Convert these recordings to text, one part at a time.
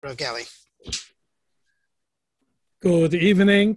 Rogelli. Good evening.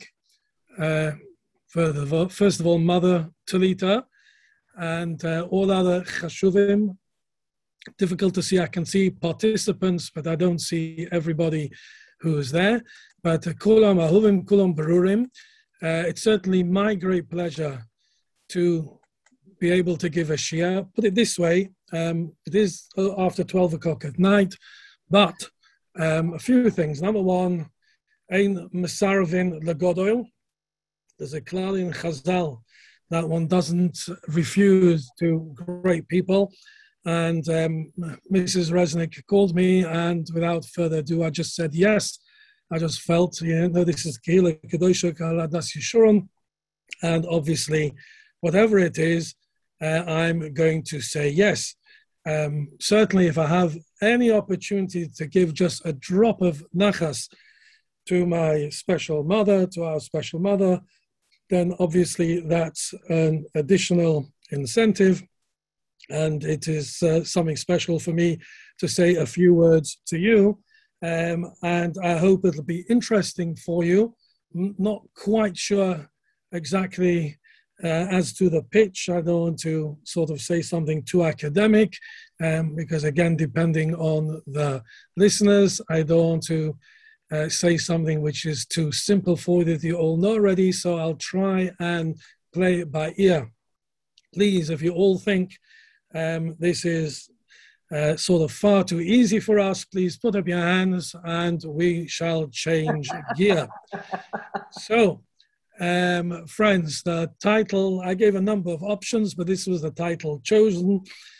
First of all, Mother Talita and all other chashuvim. Difficult to see. I can see participants, but I don't see everybody who is there. But kulam ahuvim, kulam barurim. It's certainly my great pleasure to be able to give a shiur. Put it this way, it is after 12 o'clock at night, but a few things. Number one, ein mesarvin legodoil. There's a klal in Chazal that one doesn't refuse to great people. And Mrs. Resnick called me, and without further ado, I just said yes. I just felt, this is Kehila Kedosha Kaladas Yeshurun, and obviously, whatever it is, I'm going to say yes. Certainly, if I have any opportunity to give just a drop of nachas to my special mother, to our special mother, then obviously that's an additional incentive. And it is something special for me to say a few words to you. And I hope it'll be interesting for you. Not quite sure exactly as to the pitch. I don't want to sort of say something too academic, because again, depending on the listeners, I don't want to say something which is too simple for you that you all know already. So I'll try and play it by ear. Please, if you all think this is sort of far too easy for us, please put up your hands and we shall change gear. So, friends, the title, I gave a number of options, but this was the title chosen.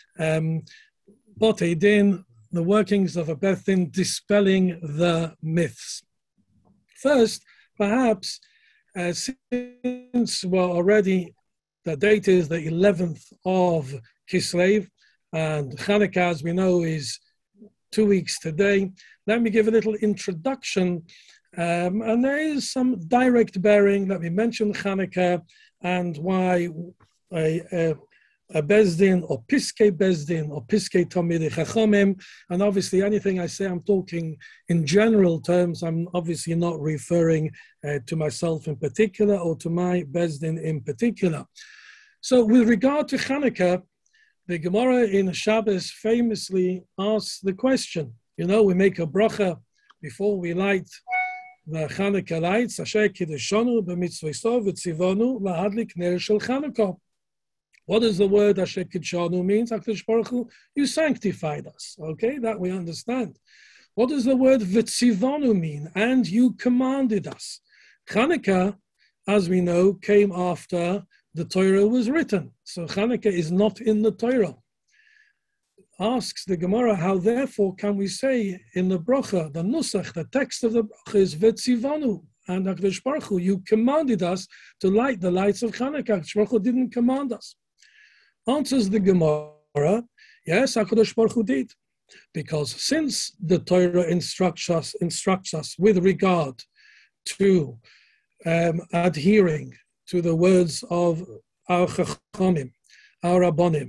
Botei Din, the workings of a Beth Din, dispelling the myths. First, perhaps, since we're already, the date is the 11th of Kislev, and Hanukkah, as we know, is 2 weeks today. Let me give a little introduction, and there is some direct bearing. Let me mention Hanukkah and why a Bezdin or Piskei Bezdin or Piskei Talmidei Chachamim, and obviously anything I say, I'm talking in general terms. I'm obviously not referring to myself in particular or to my Bezdin in particular. So with regard to Hanukkah, the Gemara in Shabbos famously asks the question, we make a bracha before we light the Hanukkah lights, Asher Kiddushanu b'mitzvosov v'tzivonu lahadlik ner shel Hanukkah. What does the word Asher Kiddushanu mean? HaKadosh Baruch Hu, you sanctified us. Okay, that we understand. What does the word v'tzivonu mean? And you commanded us. Hanukkah, as we know, came after the Torah was written. So Hanukkah is not in the Torah. Asks the Gemara, how therefore can we say in the bracha, the nusach, the text of the bracha is Vetzivanu, and HaKadosh Baruch Hu, you commanded us to light the lights of Hanukkah. HaKadosh Baruch Hu didn't command us. Answers the Gemara, yes, HaKadosh Baruch Hu did. Because since the Torah instructs us with regard to adhering to the words of our Chachamim, our Rabbanim,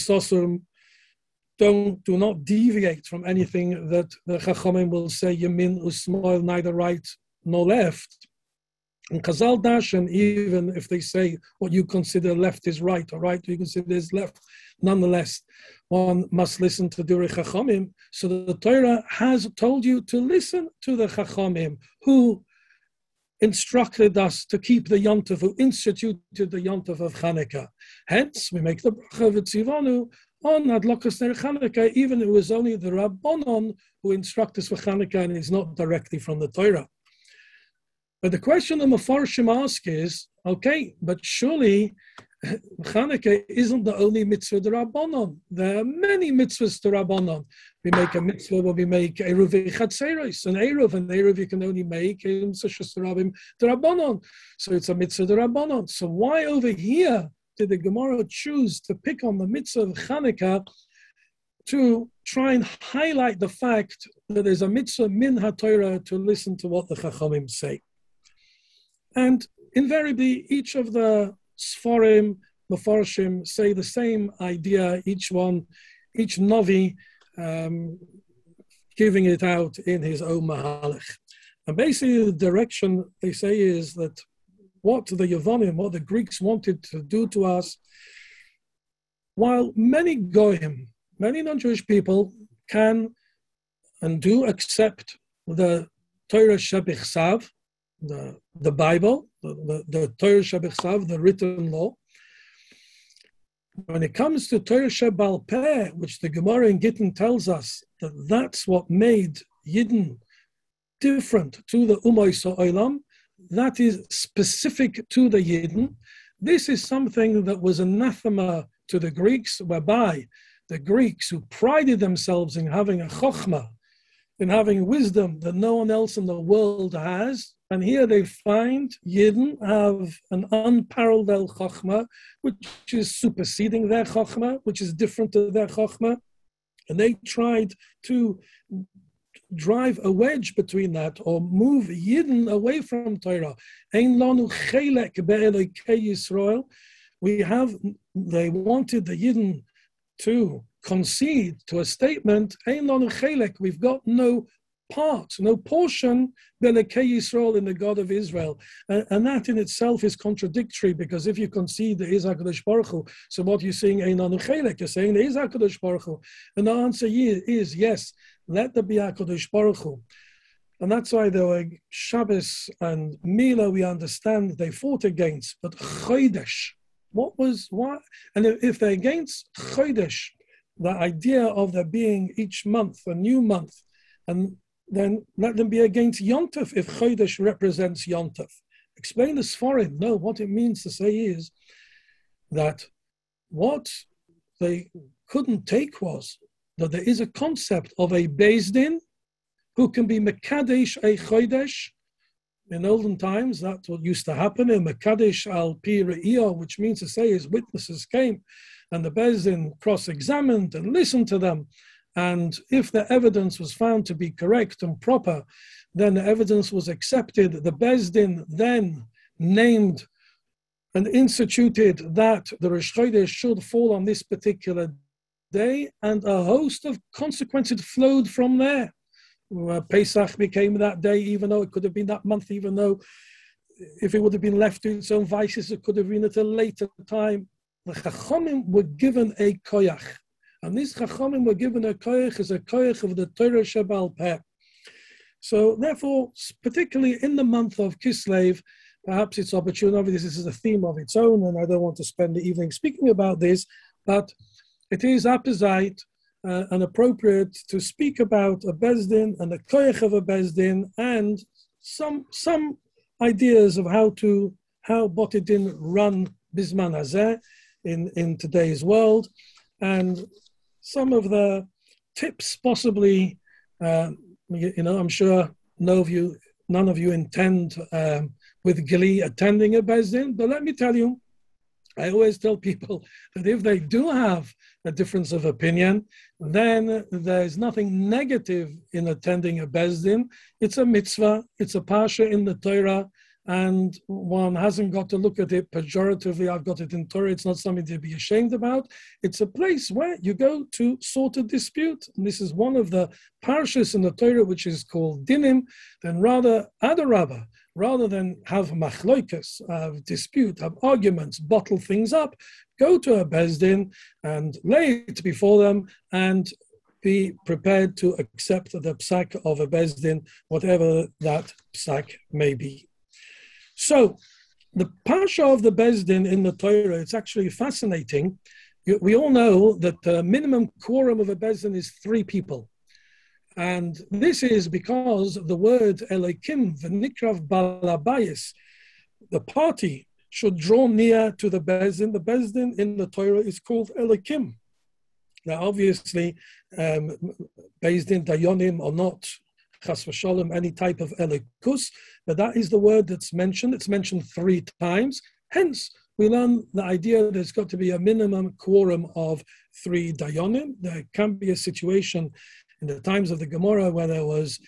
do not deviate from anything that the Chachamim will say, Yamin Usmoil, neither right nor left. And Chazal Dashan, even if they say what you consider left is right, or right you consider is left, nonetheless, one must listen to the Chachamim. So the Torah has told you to listen to the Chachamim, who instructed us to keep the Yontif, who instituted the Yontif of Chanukah. Hence, we make the bracha v'tzivanu on Adlokas Ner Chanukah, even if it was only the Rabbanon who instruct us for Chanukah, and it's not directly from the Torah. But the question the Mefarshim ask is, okay, but surely Chanukah isn't the only mitzvah to Rabbanon. There are many mitzvahs to Rabbanon. We make a mitzvah where we make Eruv Chatzeros, and Eruv you can only make Seshus Rabim to Rabbanon. So it's a mitzvah to Rabbanon. So why over here did the Gemara choose to pick on the mitzvah of Chanukah to try and highlight the fact that there's a mitzvah min HaTorah to listen to what the Chachamim say? And invariably, each of the Sfarim, Mefarshim say the same idea, each Navi giving it out in his own Mahalach. And basically the direction they say is that what the Yevonim, what the Greeks wanted to do to us, while many Goyim, many non-Jewish people can and do accept the Torah Shebichsav, the Bible, the Torah Shebichsav, the written law. When it comes to Torah Shebal Peh, which the Gemara in Gittin tells us that that's what made Yidden different to the Umay Sa'olam, that is specific to the Yidden. This is something that was anathema to the Greeks, whereby the Greeks, who prided themselves in having a chokhmah, in having wisdom that no one else in the world has, and here they find Yidden have an unparalleled chokhmah, which is superseding their chokhmah, which is different to their chokhmah, and they tried to drive a wedge between that, or move Yidden away from Torah. Ein lanu chelek be'elokei Yisrael. They wanted the Yidden to concede to a statement, Ein lanu chelek, we've got no part, no portion, be'elokei Yisrael, in the God of Israel. And that in itself is contradictory, because if you concede there is HaKadosh Baruch Hu, so what you're saying, Ein lanu chelek, you're saying there is HaKadosh Baruch Hu. And the answer is yes, let there be HaKadosh Baruch Hu. And that's why there were Shabbos and Mila, we understand they fought against, but Chodesh, what? And if they're against Chodesh, the idea of there being each month a new month, and then let them be against Yontef if Chodesh represents Yontef. Explain the Sforim. No, what it means to say is that what they couldn't take was that there is a concept of a Beis Din who can be Mekadesh a Chodesh. In olden times, that's what used to happen in Mekadesh al Pi Re'iyah, which means to say his witnesses came and the Beis Din cross-examined and listened to them. And if the evidence was found to be correct and proper, then the evidence was accepted. The Beis Din then named and instituted that the Rosh Chodesh should fall on this particular day, and a host of consequences flowed from there. Pesach became that day, even though it could have been that month, even though if it would have been left to its own vices, it could have been at a later time. The Chachamim were given a koyach, and these Chachamim were given a koyach as a koyach of the Torah Shebal Peh. So therefore, particularly in the month of Kislev, perhaps it's opportune, obviously this is a theme of its own, and I don't want to spend the evening speaking about this, but it is apposite and appropriate to speak about a Beis Din and the koyach of a Beis Din, and some ideas of how Botei Din run Bisman Hazeh in today's world, and some of the tips possibly, I'm sure none of you intend with Gili attending a Beis Din, but let me tell you, I always tell people that if they do have a difference of opinion, then there's nothing negative in attending a Beis Din. It's a mitzvah, it's a parsha in the Torah, and one hasn't got to look at it pejoratively. I've got it in Torah. It's not something to be ashamed about. It's a place where you go to sort a dispute. And this is one of the parshas in the Torah, which is called Dinim. Then rather, Adarabah, rather than have machloikas, have dispute, have arguments, bottle things up, go to a Beis Din and lay it before them and be prepared to accept the psak of a Beis Din, whatever that psak may be. So, the parsha of the Beis Din in the Torah, it's actually fascinating. We all know that the minimum quorum of a Beis Din is 3 people. And this is because the word Elokim, v'nikrav balabayis, the party should draw near to the Beis Din. The Beis Din in the Torah is called Elokim. Now, obviously, Beis Din Dayonim are not Chas v'sholem, any type of elikus, but that is the word that's mentioned. It's mentioned 3 times. Hence, we learn the idea there's got to be a minimum quorum of 3 dayonim. There can be a situation in the times of the Gemara where there was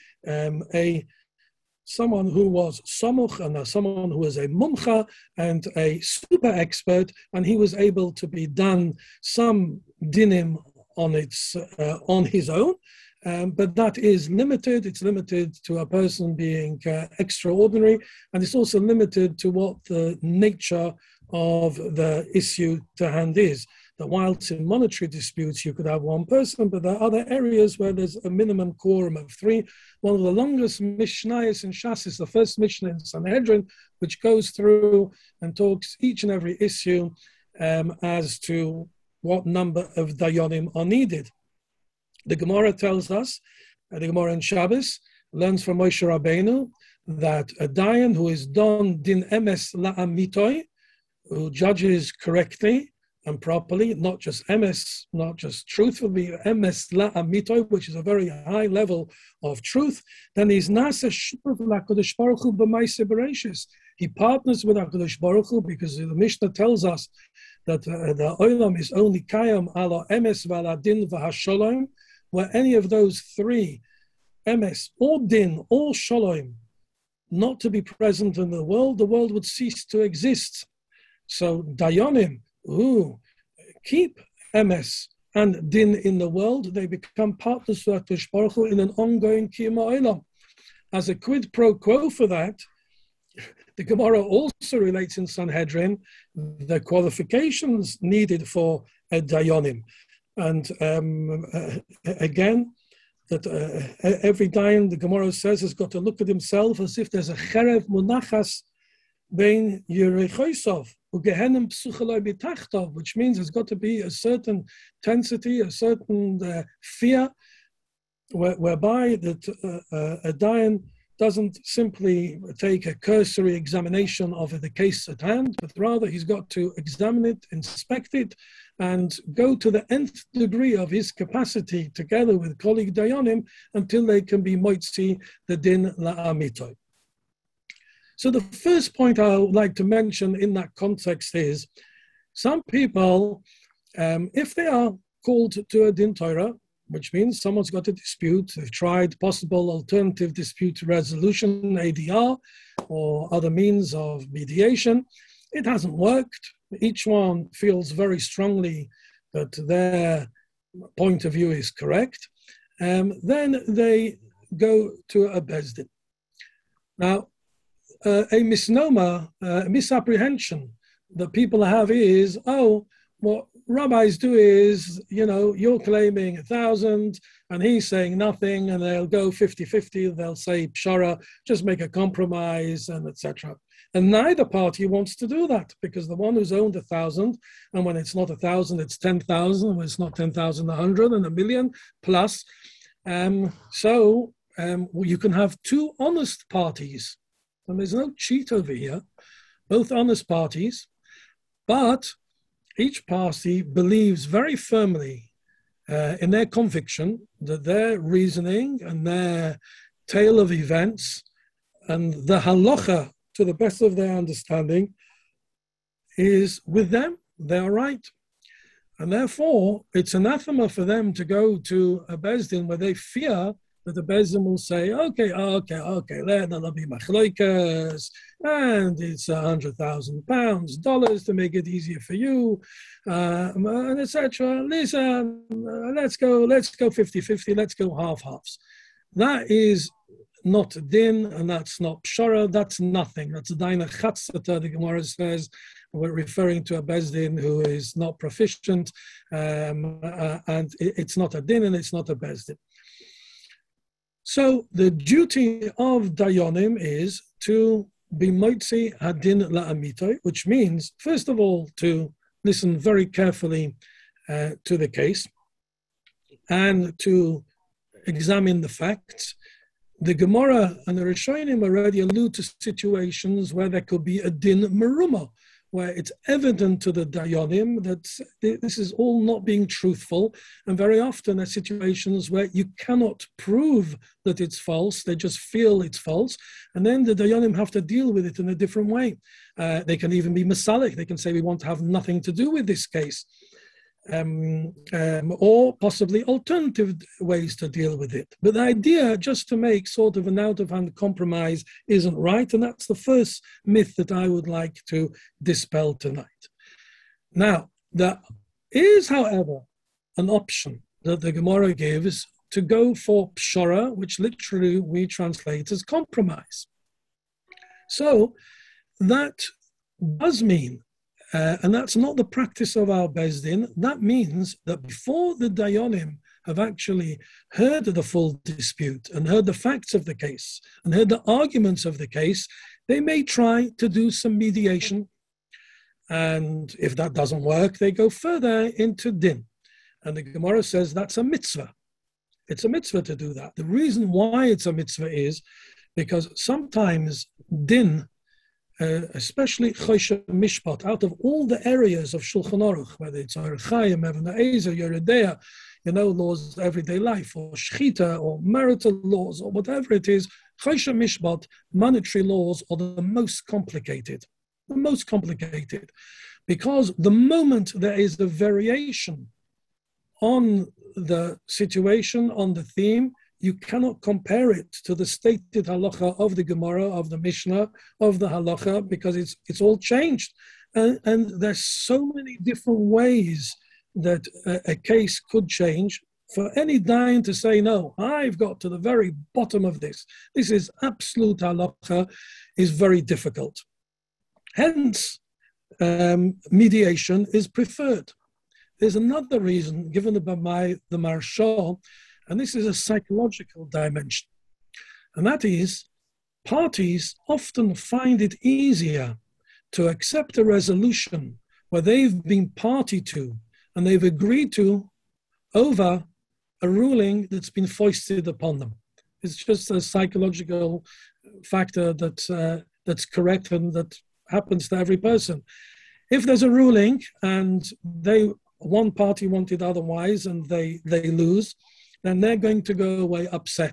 someone who was samuch and someone who was a mumcha and a super expert, and he was able to be done some dinim on his own. but that is limited. It's limited to a person being extraordinary, and it's also limited to what the nature of the issue to hand is. That whilst in monetary disputes you could have one person, but there are other areas where there's a minimum quorum of three. One of the longest Mishnayos in Shas is the first Mishnah in Sanhedrin, which goes through and talks each and every issue as to what number of dayanim are needed. The Gemara tells us, the Gemara in Shabbos learns from Moshe Rabbeinu that a dayan who is don din emes la'amitoi, who judges correctly and properly, not just emes, not just truthfully, emes la'amitoi, which is a very high level of truth, then he's nasa shuv la'kodesh baruch hu b'maaseh bereishis. He partners with HaKadosh Baruch Hu because the Mishnah tells us that the Olam is only Kayam ala Emes v'ala Din v'Hasholom, where any of those three, Emes or Din or Sholom, not to be present in the world would cease to exist. So Dayanim who keep Emes and Din in the world, they become partners with HaKadosh Baruch Hu in an ongoing Kiyama Olam. As a quid pro quo for that, the Gemara also relates in Sanhedrin the qualifications needed for a dayanim. And again, that every dayan, the Gemara says, has got to look at himself as if there's a cherev munachas bein yerechoisov, ugehenem psuchaloi bitachtov, which means there's got to be a certain tensity, a certain fear, whereby that a dayan doesn't simply take a cursory examination of the case at hand, but rather he's got to examine it, inspect it, and go to the nth degree of his capacity together with colleague dayanim until they can be moitzi the din la'amitoi. So the first point I would like to mention in that context is some people, if they are called to a din Torah, which means someone's got a dispute, they've tried possible alternative dispute resolution, ADR, or other means of mediation. It hasn't worked. Each one feels very strongly that their point of view is correct. Then they go to a Beis Din. Now, a misnomer, a misapprehension that people have is, oh, what rabbis do is, you're claiming 1,000 and he's saying nothing, and they'll go 50-50, they'll say pshara, just make a compromise, and etc. And neither party wants to do that, because the one who's owned 1,000, and when it's not 1,000, it's 10,000, when it's not 10,000, 100 and a million plus. So you can have two honest parties, and there's no cheat over here, both honest parties, but each party believes very firmly in their conviction that their reasoning and their tale of events and the halacha, to the best of their understanding, is with them. They are right. And therefore, it's anathema for them to go to a Beis Din where they fear that the Beis Din will say, okay, there'll be machloikas, and it's £100,000, dollars to make it easier for you, and etc. Listen, let's go 50-50, let's go half-halves. That is not din, and that's not pshara, that's nothing. That's daina chatzata, the Gemara says. We're referring to a Beis Din who is not proficient, and it's not a din and it's not a Beis Din. So the duty of dayanim is to be moitzi hadin la'amitoi, which means, first of all, to listen very carefully to the case and to examine the facts. The Gemara and the Rishonim already allude to situations where there could be a din meruma, where it's evident to the dayanim that this is all not being truthful, and very often there are situations where you cannot prove that it's false, they just feel it's false, and then the dayanim have to deal with it in a different way. They can even be masalik, they can say we want to have nothing to do with this case, or possibly alternative ways to deal with it. But the idea just to make sort of an out-of-hand compromise isn't right, and that's the first myth that I would like to dispel tonight. Now, there is, however, an option that the Gemara gives to go for pshara, which literally we translate as compromise. So that does mean, and that's not the practice of our Beis Din, that means that before the Dayanim have actually heard the full dispute and heard the facts of the case and heard the arguments of the case, they may try to do some mediation. And if that doesn't work, they go further into din. And the Gemara says that's a mitzvah. It's a mitzvah to do that. The reason why it's a mitzvah is because sometimes din, especially Choshen Mishpat, out of all the areas of Shulchan Aruch, whether it's Orach Chaim, Even HaEzer, Yoreh Deah, laws of everyday life, or Shechita, or marital laws, or whatever it is, Choshen Mishpat, monetary laws, are the most complicated. The most complicated. Because the moment there is a variation on the situation, on the theme, you cannot compare it to the stated halacha of the Gemara, of the Mishnah, of the halacha, because it's all changed. And there's so many different ways that a case could change. For any dayan to say, no, I've got to the very bottom of this, this is absolute halacha, is very difficult. Hence, mediation is preferred. There's another reason given by the Marshal, and this is a psychological dimension. And that is, parties often find it easier to accept a resolution where they've been party to and they've agreed to over a ruling that's been foisted upon them. It's just a psychological factor that's correct and that happens to every person. If there's a ruling and one party wanted otherwise and they lose, then they're going to go away upset.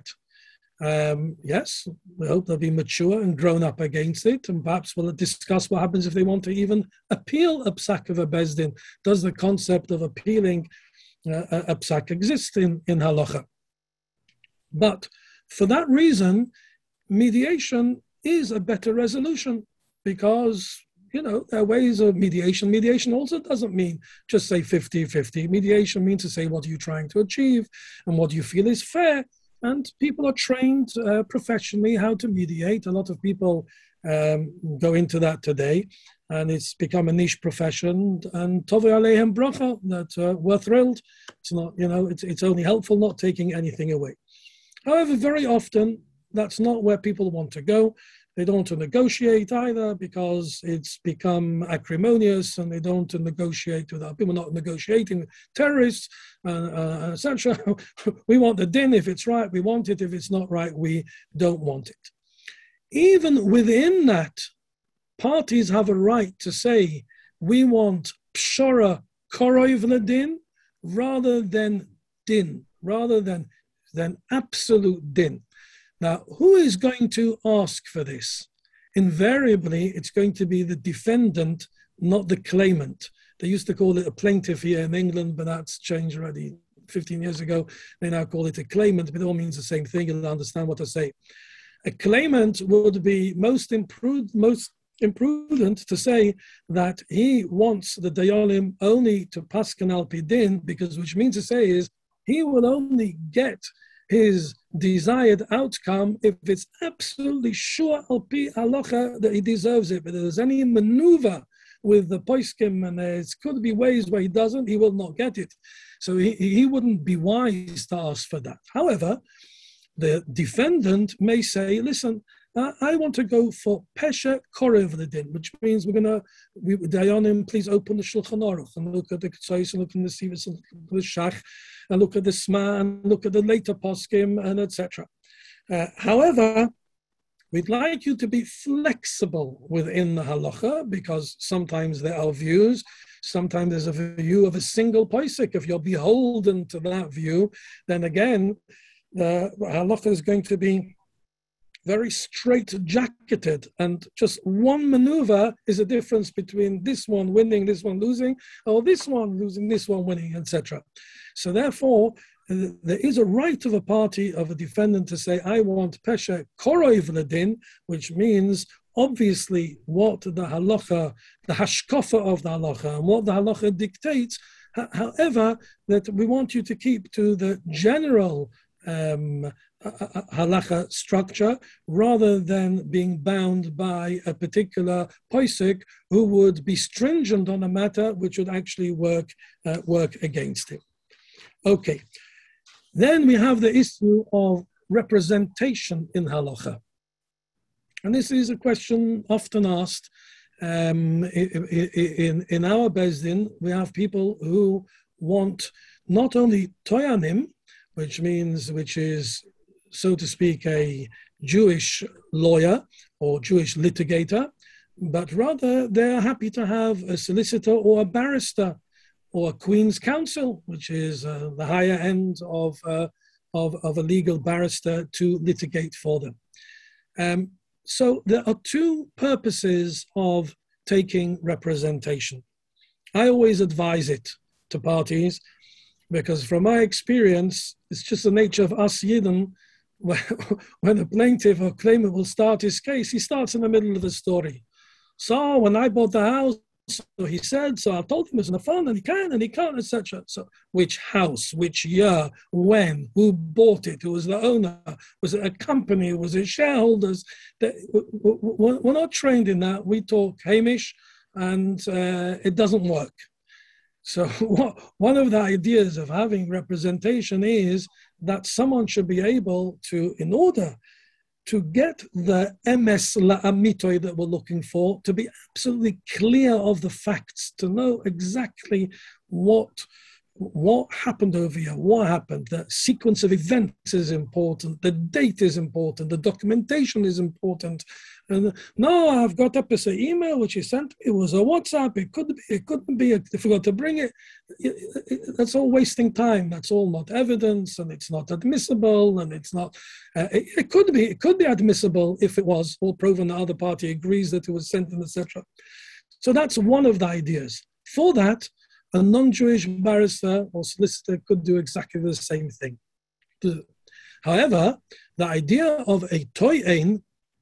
Yes, we hope they'll be mature and grown up against it, and perhaps we'll discuss what happens if they want to even appeal a psak of a Beis Din. Does the concept of appealing a psak exist in halacha? But for that reason, mediation is a better resolution, because there are ways of mediation. Mediation also doesn't mean just say 50-50. Mediation means to say, what are you trying to achieve and what do you feel is fair? And people are trained professionally how to mediate. A lot of people go into that today, and it's become a niche profession. And tovei aleihem bracha, that we're thrilled. It's not, it's only helpful, not taking anything away. However, very often that's not where people want to go. They don't want to negotiate either, because it's become acrimonious, and they don't want to negotiate with people not negotiating with terrorists, etc. We want the din if it's right, we want it. If it's not right, we don't want it. Even within that, parties have a right to say, we want pshara korov ledin rather than din, rather than absolute din. Now, who is going to ask for this? Invariably, it's going to be the defendant, not the claimant. They used to call it a plaintiff here in England, but that's changed already 15 years ago. They now call it a claimant, but it all means the same thing. You'll understand what I say. A claimant would be most imprudent to say that he wants the dayanim only to paskan al pi din, because which means to say is he will only get his desired outcome if it's absolutely sure al pi halacha that he deserves it. But if there's any maneuver with the poskim, and there could be ways where he doesn't, he will not get it. So he wouldn't be wise to ask for that. However, the defendant may say, listen, I want to go for pesha korev ledin, which means dayanim, please open the Shulchan Aruch and look at the Ketzos and look at the Sivas and look at the Shach and look at the Sma and look at the later poskim and etc. However, we'd like you to be flexible within the halacha, because sometimes there are views. Sometimes there's a view of a single posek. If you're beholden to that view, then again, the halacha is going to be very straight-jacketed, and just one maneuver is a difference between this one winning, this one losing, or this one losing, this one winning, etc. So therefore, there is a right of a party, of a defendant, to say, I want pesha korov ledin, which means obviously what the halacha, the hashkafa of the halacha, and what the halacha dictates. However, that we want you to keep to the general halacha structure, rather than being bound by a particular posek who would be stringent on a matter which would actually work against him. Okay, then we have the issue of representation in halacha, and this is a question often asked. In our Beis Din, we have people who want not only toyanim, which is, so to speak, a Jewish lawyer or Jewish litigator, but rather they're happy to have a solicitor or a barrister or a Queen's Counsel, which is the higher end of a legal barrister to litigate for them. So there are two purposes of taking representation. I always advise it to parties, because from my experience, it's just the nature of us Yidden. When a plaintiff or claimant will start his case, he starts in the middle of the story. So when I bought the house, so he said, so I told him it was on the phone, and he can't, etc. So which house, which year, when, who bought it, who was the owner, was it a company, was it shareholders? We're not trained in that. We talk Hamish, and it doesn't work. So one of the ideas of having representation is that someone should be able to, in order to get the emes la'amitoy that we're looking for, to be absolutely clear of the facts, to know exactly what happened over here, what happened. The sequence of events is important, the date is important, the documentation is important. And no, I've got up as an email which he sent me. It was a WhatsApp. It couldn't be. I forgot to bring it. That's all wasting time. That's all not evidence, and it's not admissible. And it's not. It could be admissible if it was all proven. The other party agrees that it was sent, and etc. So that's one of the ideas. For that, a non-Jewish barrister or solicitor could do exactly the same thing. However, the idea of a to'ein,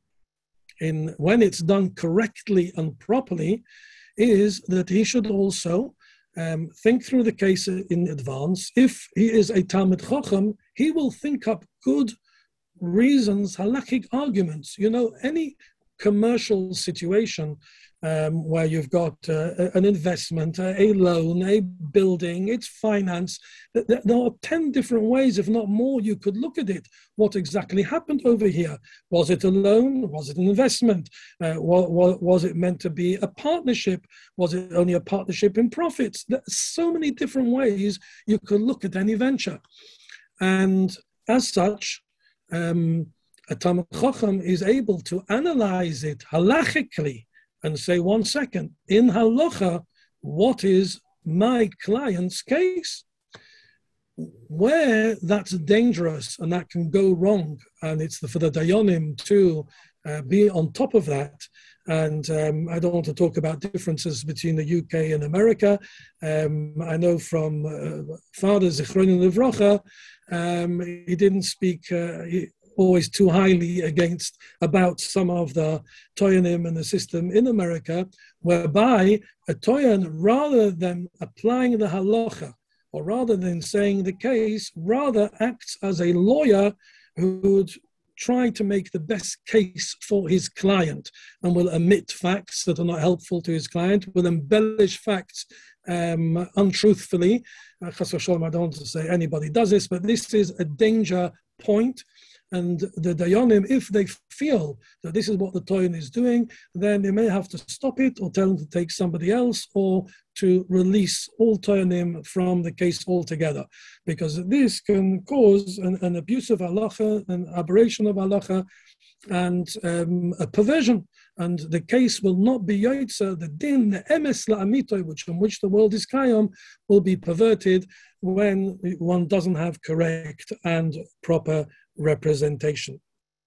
when it's done correctly and properly, is that he should also think through the case in advance. If he is a Talmid Chacham, he will think up good reasons, halakhic arguments. You know, any commercial situation where you've got an investment, a loan, a building, it's finance. There are 10 different ways, if not more, you could look at it. What exactly happened over here? Was it a loan? Was it an investment? Was it meant to be a partnership? Was it only a partnership in profits? There are so many different ways you could look at any venture. And as such, a Talmid Chacham is able to analyze it halachically and say, 1 second, in halacha, what is my client's case? Where that's dangerous and that can go wrong, and it's for the dayanim to be on top of that. And I don't want to talk about differences between the UK and America. I know from Father Zichronim Livracha, he didn't speak always too highly about some of the toyanim and the system in America, whereby a toyan, rather than applying the halacha, or rather than saying the case, rather acts as a lawyer who would try to make the best case for his client and will omit facts that are not helpful to his client, will embellish facts untruthfully. I don't want to say anybody does this, but this is a danger point. And the dayanim, if they feel that this is what the toyan is doing, then they may have to stop it or tell them to take somebody else, or to release all toyanim from the case altogether, because this can cause an abuse of halacha, an aberration of halacha, and a perversion. And the case will not be yotza, the din, the emes la'amitoy, from which the world is kayom, will be perverted when one doesn't have correct and proper representation.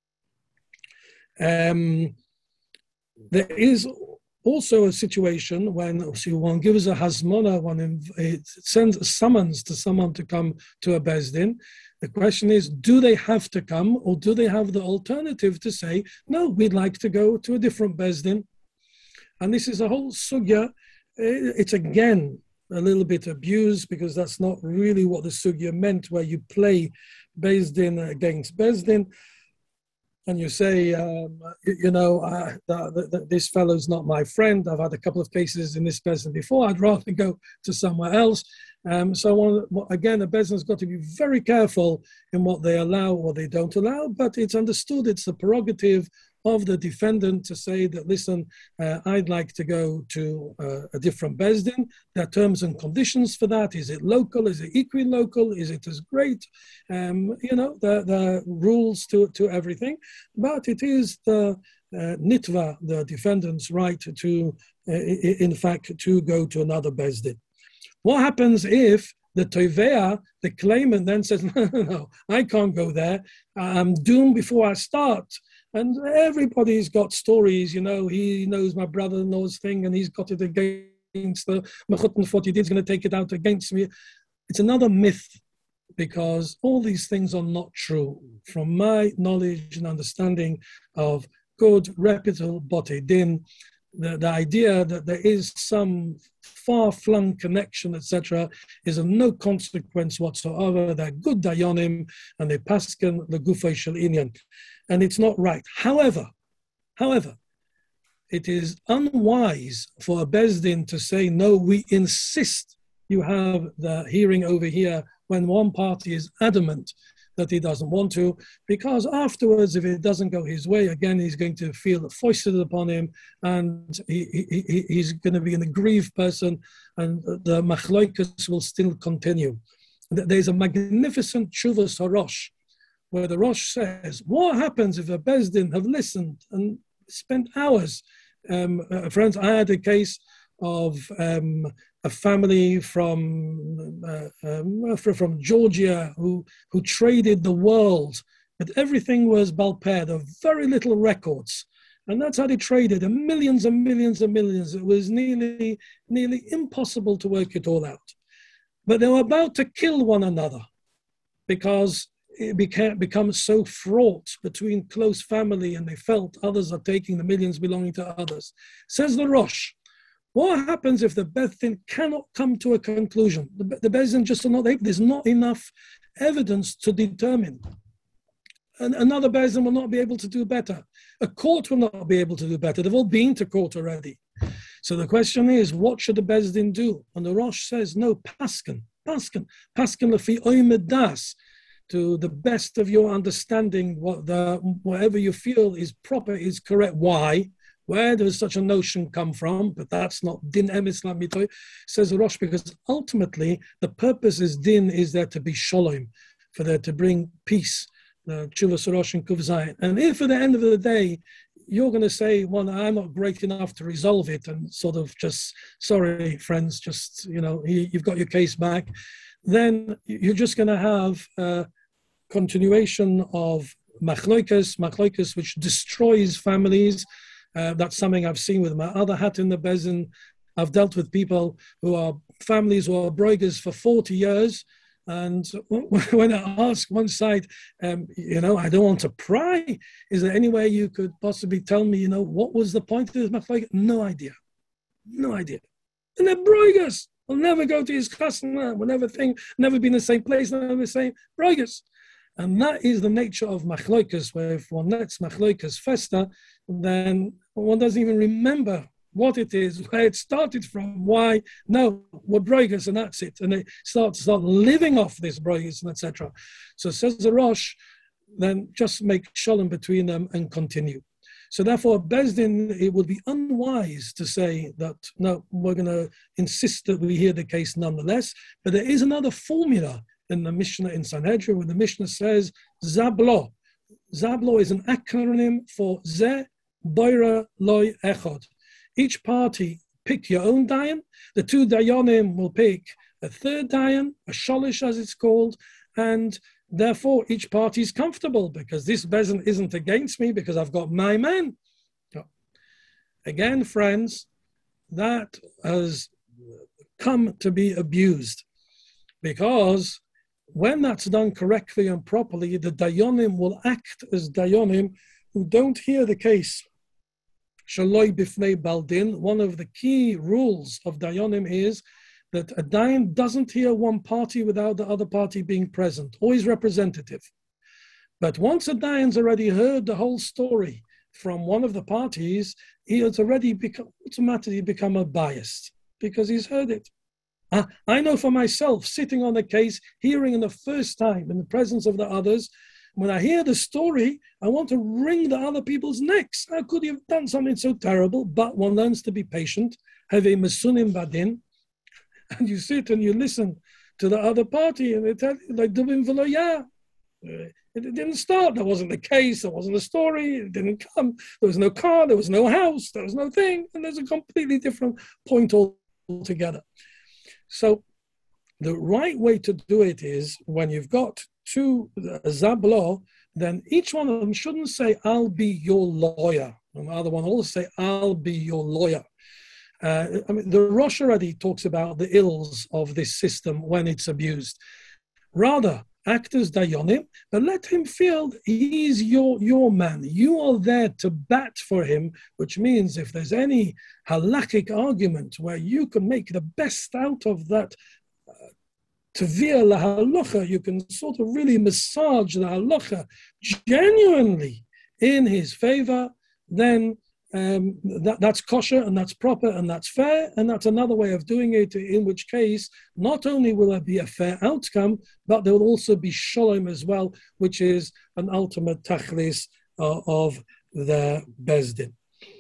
There is also a situation when one gives a hazmona, it sends a summons to someone to come to a Beis Din. The question is, do they have to come, or do they have the alternative to say, no, we'd like to go to a different Beis Din? And this is a whole sugya. It's again a little bit abused, because that's not really what the sugya meant, where you play Beis Din against Beis Din, and you say, this fellow's not my friend. I've had a couple of cases in this Beis Din before. I'd rather go to somewhere else. Again, the Beis Din has got to be very careful in what they allow or they don't allow, but it's understood it's the prerogative of the defendant to say that, listen, I'd like to go to a different Beis Din. There are terms and conditions for that. Is it local? Is it equi-local? Is it as great? The rules to everything. But it is the nitva, the defendant's right to, in fact, to go to another Beis Din. What happens if the Tovea, the claimant, then says, no, I can't go there. I'm doomed before I start. And everybody's got stories, he knows my brother-in-law's thing and he's got it against the Mechut what he did, he's going to take it out against me. It's another myth, because all these things are not true. From my knowledge and understanding of good, reputable Botei Din, the idea that there is some far-flung connection, etc., is of no consequence whatsoever. They're good dayanim, and they pasken the gufay shel inyan, and it's not right. However, it is unwise for a Beis Din to say, no, we insist you have the hearing over here, when one party is adamant that he doesn't want to, because afterwards, if it doesn't go his way, again, he's going to feel foisted upon him, and he's going to be an aggrieved person, and the machloikas will still continue. There's a magnificent Tshuvas HaRosh, where the Rosh says, what happens if a Beis Din have listened and spent hours? Friends, I had a case of a family from Georgia who traded the world, but everything was balpeh, there were very little records. And that's how they traded, and millions and millions and millions. It was nearly impossible to work it all out. But they were about to kill one another because it becomes so fraught between close family, and they felt others are taking the millions belonging to others. Says the Rosh, what happens if the Beis Din cannot come to a conclusion? The Beis Din just are not able, there's not enough evidence to determine. And another Beis Din will not be able to do better. A court will not be able to do better. They've all been to court already. So the question is, what should the Beis Din do? And the Rosh says, no, pasken lefi oimed das, to the best of your understanding, whatever you feel is proper, is correct. Why? Where does such a notion come from? But that's not din emes lamitoy, says Rosh, because ultimately the purpose is din is there to be shalom, for there to bring peace. The Tshuvas Rosh and Kuv Zayin. And if at the end of the day you're going to say, well, I'm not great enough to resolve it, and sort of just, sorry, friends, just, you've got your case back, then you're just going to have a continuation of machloikas, which destroys families. That's something I've seen with my other hat in the Beis Din. I've dealt with people who are families who are broigers for 40 years. And when I ask one side, I don't want to pry. Is there any way you could possibly tell me, what was the point of this machloek? No idea. And they're broigers. We'll never go to his chasna. We'll never be in the same place, never the same broigers. And that is the nature of machloekas, where if one lets machloekas fester, then one doesn't even remember what it is, where it started from, why. No, we're broigers and that's it. And they start living off this broigers and etc. So says the Rosh, then just make shalom between them and continue. So therefore, Beis Din, it would be unwise to say that, no, we're going to insist that we hear the case nonetheless. But there is another formula in the Mishnah in Sanhedrin, where the Mishnah says, Zablo. Zablo is an acronym for Ze Boira Loy Echod. Each party pick your own dayan. The two dayanim will pick a third dayan, a sholish as it's called, and therefore each party is comfortable because this Beis Din isn't against me because I've got my man. Again, friends, that has come to be abused, because when that's done correctly and properly, the dayanim will act as dayanim who don't hear the case. Shaloi bifnei baldin. One of the key rules of dayanim is that a dayan doesn't hear one party without the other party being present, always representative. But once a dayan's already heard the whole story from one of the parties, he has already automatically become a biased because he's heard it. I know for myself, sitting on a case, hearing in the first time in the presence of the others, when I hear the story, I want to wring the other people's necks. How could you have done something so terrible? But one learns to be patient, have a masunim badin, and you sit and you listen to the other party, and they tell you, like, dubim v'lo. It didn't start. That wasn't the case. There wasn't a story. It didn't come. There was no car. There was no house. There was no thing. And there's a completely different point altogether. So the right way to do it is when you've got two zablo, then each one of them shouldn't say, I'll be your lawyer. And the other one will say, I'll be your lawyer. The Rosh already talks about the ills of this system when it's abused. Rather, act as dayanim, but let him feel he's your man. You are there to bat for him, which means if there's any halakhic argument where you can make the best out of that tevir la halacha, you can sort of really massage the halacha genuinely in his favor, then that's kosher and that's proper and that's fair, and that's another way of doing it, in which case not only will there be a fair outcome, but there will also be shalom as well, which is an ultimate tachlis of the bezdin.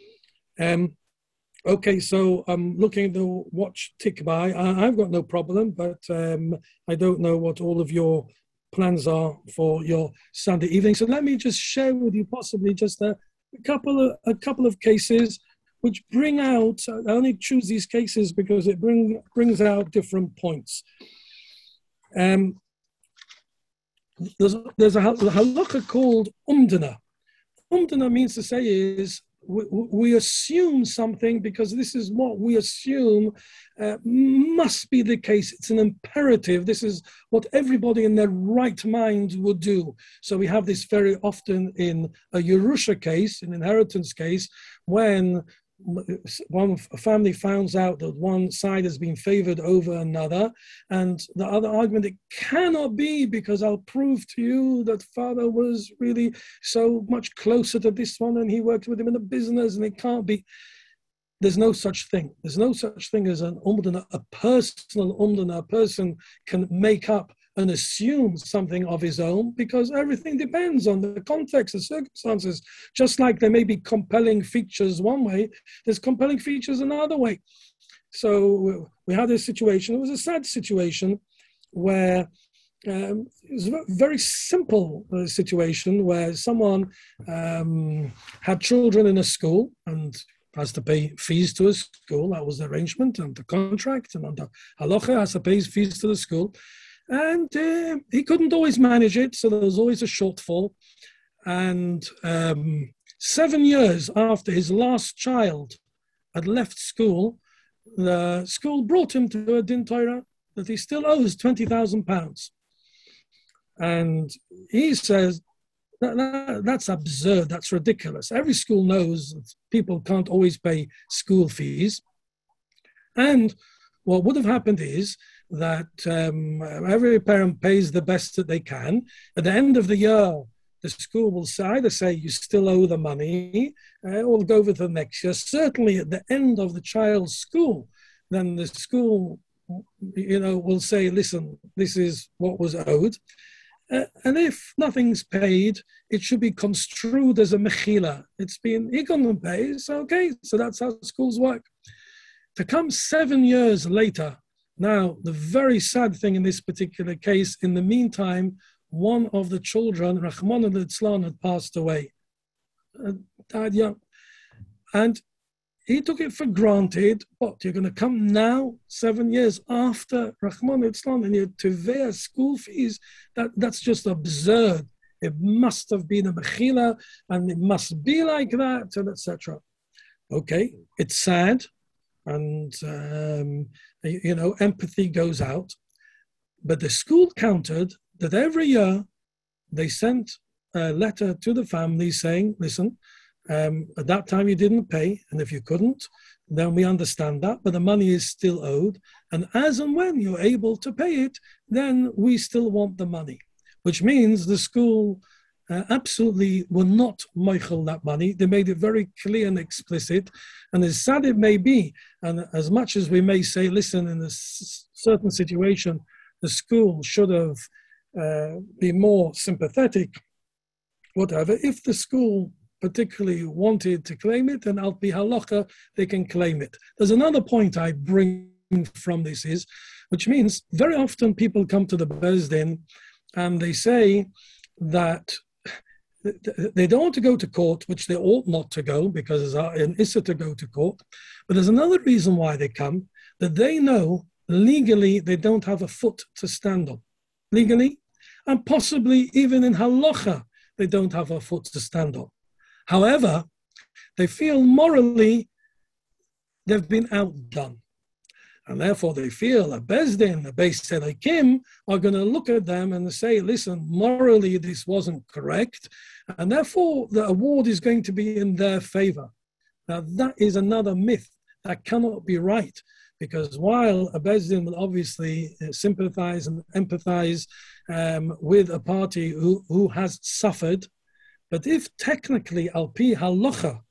Okay, so I'm looking at the watch tick by. I've got no problem, but I don't know what all of your plans are for your Sunday evening. So let me just share with you possibly just a couple of cases which bring out, I only choose these cases because it brings out different points. There's a halakha called umdana. Umdana means to say is, we assume something because this is what we assume must be the case. It's an imperative. This is what everybody in their right mind would do. So we have this very often in a Yerusha case, an inheritance case, when one family finds out that one side has been favored over another, and the other argument, it cannot be because I'll prove to you that father was really so much closer to this one and he worked with him in the business, and it can't be. There's no such thing. There's no such thing as an umdana, a personal umdana. A person can make up and assume something of his own because everything depends on the context, the circumstances. Just like there may be compelling features one way, there's compelling features another way. So we had this situation. It was a sad situation where it was a very simple situation where someone had children in a school and has to pay fees to a school. That was the arrangement and the contract, and under halacha has to pay fees to the school. And he couldn't always manage it, so there was always a shortfall. And 7 years after his last child had left school, the school brought him to a din Torah that he still owes £20,000. And he says, that's absurd, that's ridiculous. Every school knows that people can't always pay school fees. And what would have happened is that every parent pays the best that they can. At the end of the year, the school will either say you still owe the money or go over to the next year. Certainly at the end of the child's school, then the school, will say, listen, this is what was owed. And if nothing's paid, it should be construed as a mechila. It's been, he couldn't pay, so okay, so that's how schools work. To come 7 years later, now, the very sad thing in this particular case, in the meantime, one of the children, Rahman al-Islam, had passed away, died young. And he took it for granted, what, you're going to come now, 7 years after Rahman al-Islam, and you're to pay school fees? That's just absurd. It must have been a mechila, and it must be like that, and etc. Okay, it's sad. And, empathy goes out. But the school countered that every year they sent a letter to the family saying, listen, At that time, you didn't pay, and if you couldn't, then we understand that, but the money is still owed. And as and when you're able to pay it, then we still want the money, which means the school absolutely were not moichel that money. They made it very clear and explicit. And as sad it may be, and as much as we may say, listen, in a certain situation, the school should have been more sympathetic, whatever, if the school particularly wanted to claim it, and al pi halacha, they can claim it. There's another point I bring from this is, which means very often people come to the Beis Din and they say that they don't want to go to court, which they ought not to go because there's an issa to go to court. But there's another reason why they come, that they know legally they don't have a foot to stand on. Legally, and possibly even in halacha, they don't have a foot to stand on. However, they feel morally they've been outdone. And therefore they feel a Beis Din, a Beis Elokim, are going to look at them and say, listen, morally this wasn't correct. And therefore the award is going to be in their favor. Now that is another myth that cannot be right. Because while a Beis Din will obviously sympathize and empathize with a party who has suffered, but if technically al pi halacha,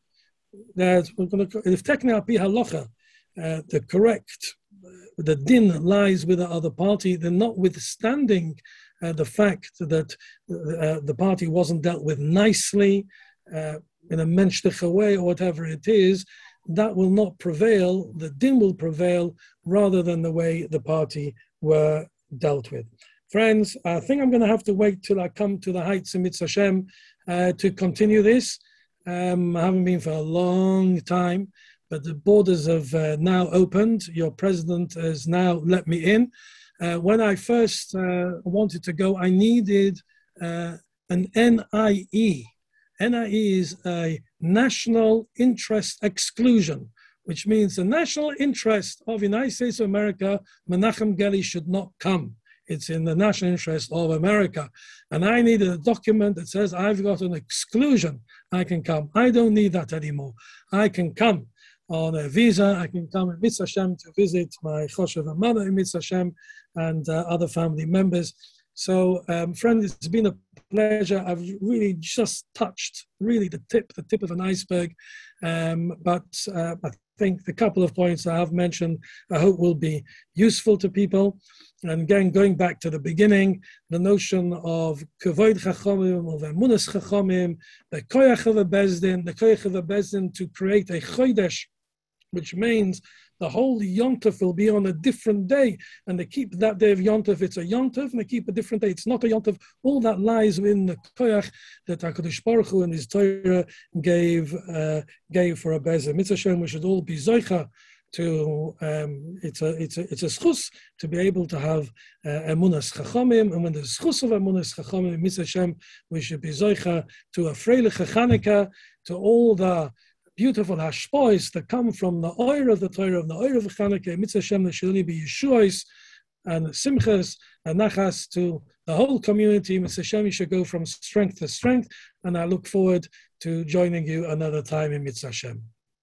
if technically al pi halacha, the correct, the din lies with the other party, then notwithstanding the fact that the party wasn't dealt with nicely in a menschliche way or whatever it is, that will not prevail. The din will prevail rather than the way the party were dealt with. Friends, I think I'm going to have to wait till I come to the heights in Mitzvah Hashem to continue this. I haven't been for a long time, but the borders have now opened. Your president has now let me in. When I first wanted to go, I needed an NIE. NIE is a national interest exclusion, which means the national interest of the United States of America, Menachem Geli should not come. It's in the national interest of America. And I needed a document that says I've got an exclusion. I can come. I don't need that anymore. I can come on a visa. I can come in Mitzvah Hashem to visit my Choshev mother in Mitzvah Hashem and other family members. So, friends, it's been a pleasure. I've really just touched really the tip of an iceberg. But I think the couple of points I have mentioned, I hope will be useful to people. And again, going back to the beginning, the notion of Kavod Chachomim, of Emunas Chachomim, the Koyach of a Beis Din, the Koyach of a Beis Din to create a Chodesh, which means the whole Yontef will be on a different day, and they keep that day of Yontef, it's a Yontef, and they keep a different day, it's not a Yontef. All that lies within the Koyach that HaKadosh Baruch Hu and his Torah gave for a Beis Din. Mitzvah Shem, we should all be Zoicha to, it's a schus to be able to have Emunas Chachomim, and when the schus of Emunas Chachomim, Mitzvah Shem, we should be Zoicha to a Freiliche Chanukah, to all the beautiful hashpois that come from the oil of the Torah, of the oil of the Chanukah, Mitzvah Hashem, there should only be Yeshuas and Simchas and Nachas to the whole community. Mitzvah Hashem, you should go from strength to strength, and I look forward to joining you another time in Mitzvah Hashem.